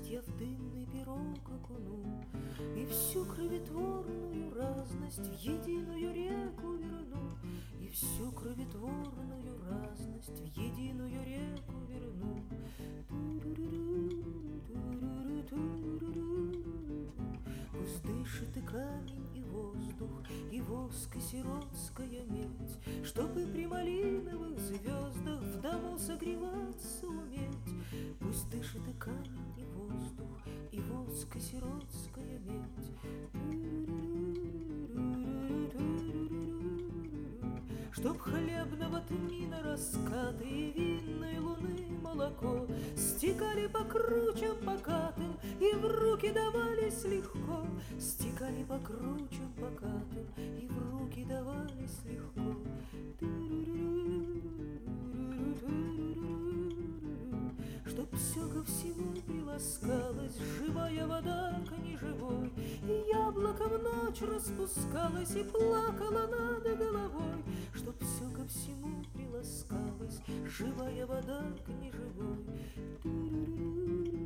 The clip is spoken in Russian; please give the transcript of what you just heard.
радость я в дымный пирог окуну, и всю кроветворную разность в единую реку верну, и всю кроветворную разность в единую реку верну. Пусть дышит и камень, и воздух, и воск, и сиротская медь, чтобы при малиновых звездах в дому согреваться уметь. Пусть дышит и камень, и воздух, и воск, и сиротская медь. Чтоб хлебного тмина раскаты и винной луны молоко стекали по кручам покатым и в руки давались легко, стекали по кручам покатым и в руки давались легко. Чтоб все ко всему приласкалось, живая вода к неживой, и яблоко в ночь распускалось и плакало над головой. Чтоб все ко всему приласкалось, живая вода к неживой.